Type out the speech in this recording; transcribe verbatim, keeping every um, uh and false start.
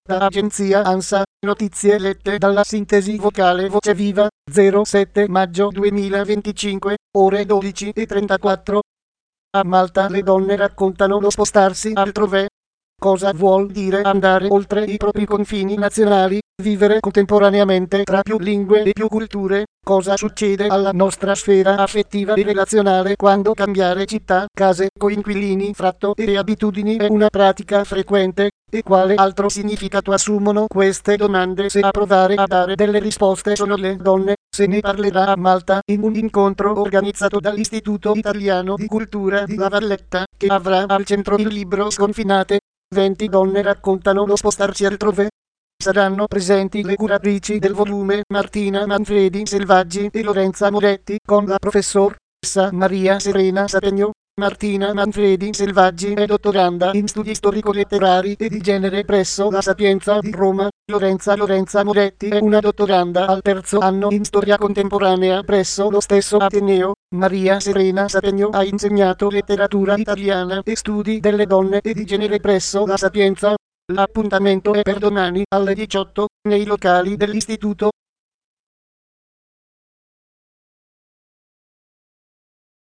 Da agenzia ANSA, notizie lette dalla sintesi vocale Voce Viva, zero sette maggio duemilaventicinque, ore dodici e trentaquattro. A Malta le donne raccontano lo spostarsi altrove. Cosa vuol dire andare oltre i propri confini nazionali, vivere contemporaneamente tra più lingue e più culture? Cosa succede alla nostra sfera affettiva e relazionale quando cambiare città, case, coinquilini, fratto e abitudini è una pratica frequente? E quale altro significato assumono queste domande se a provare a dare delle risposte sono le donne? Se ne parlerà a Malta in un incontro organizzato dall'Istituto Italiano di Cultura di La Valletta, che avrà al centro il libro Sconfinate. venti donne raccontano lo spostarsi altrove. Saranno presenti le curatrici del volume Martina Manfredi Selvaggi e Lorenza Moretti con la professoressa Maria Serena Sapegno. Martina Manfredi Selvaggi è dottoranda in studi storico-letterari e di genere presso la Sapienza di Roma. Lorenza Lorenza Moretti è una dottoranda al terzo anno in storia contemporanea presso lo stesso Ateneo. Maria Serena Sapegno ha insegnato letteratura italiana e studi delle donne e di genere presso la Sapienza. L'appuntamento è per domani alle diciotto nei locali dell'istituto.